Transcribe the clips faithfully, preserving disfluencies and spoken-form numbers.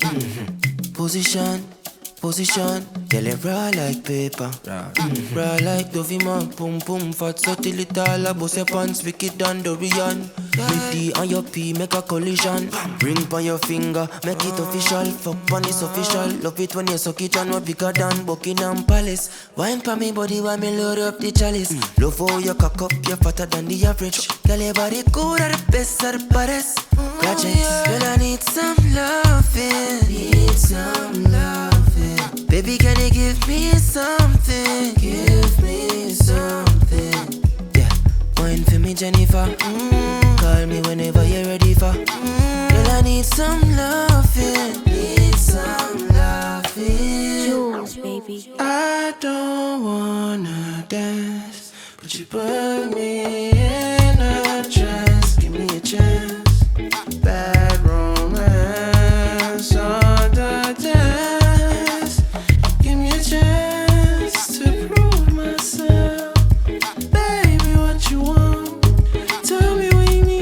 Mm-hmm. Position, position, girl it raw like paper. Raw, mm, raw like Dovey man, boom boom, fat so till it all a bust your pants, wicked and Dorian. With D on your P, make a collision. Ring on your finger, make it official. Fuck on it's official. Love it when you suck it and what bigger than Buckingham Palace. Wine pa me body while me load up the chalice. Mm. Love how you cock up, you're fatter than the average. Girl your body good at the best at the baddest. Projects, girl I need some loving. Need some loving. Baby can you give me something? Give me something. Yeah, wine for me Jennifer. Mm. Call me whenever you're ready for. Mm. Girl, I need some loving. Need some loving. Jules, baby. I don't wanna dance, but you put me in a trance. Give me a chance. Bad romance on the dance. Give me a chance to prove myself. Baby, what you want? Tell me.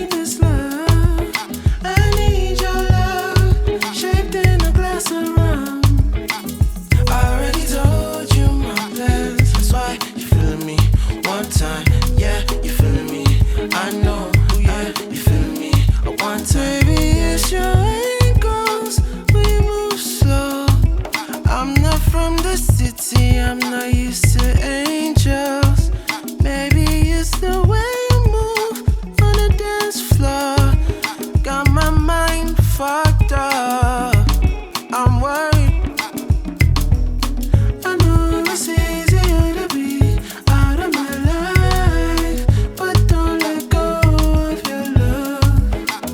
I'm not used to angels. Maybe it's the way you move on the dance floor. Got my mind fucked up. I'm worried. I know it's easier to be out of my life, but don't let go of your love.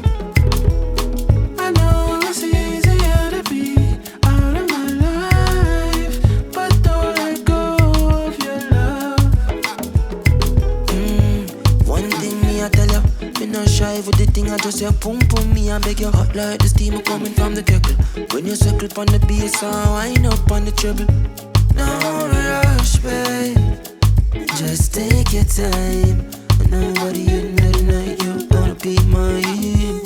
I know it's easier to be out of my life, but don't let go of your love. Mm, one thing me I tell you, me not shy with the thing I just say boom boom. Me I beg you hot like the steam coming from the kettle. When you circle on the bass I wind up on the treble. No rush, babe, just take your time. And nobody in the night you gonna be mine.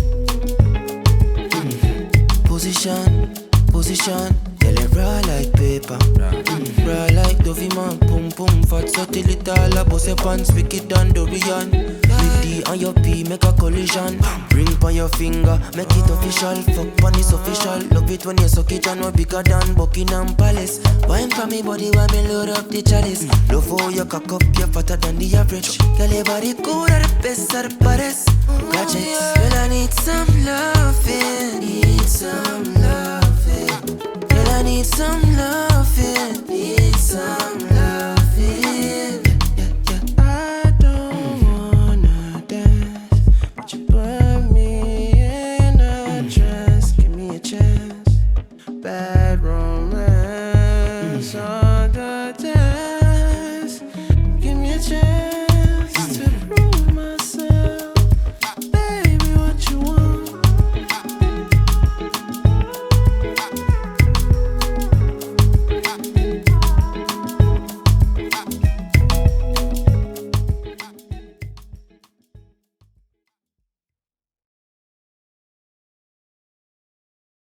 Mm. Position, position, girl it raw like paper. Mm. Raw like Dovey man, boom boom, fat so till it all a bust your pants, wicked and Dorian. With D on your P, make a collision. Ring on your finger, make it official. Fuck on it's official. Love it when you suck it and what bigger than Buckingham Palace. Wine for me body while me load up the chalice. Love how you cock up, you're fatter than the average. Girl your body good at the best at the baddest. Projects, girl I need some loving. Need some loving. Girl I need some loving. Need some loving. Yeah, yeah, yeah. I don't wanna dance, but you put me in a trance. Give me a chance. Bad romance on the dance. Give me a chance.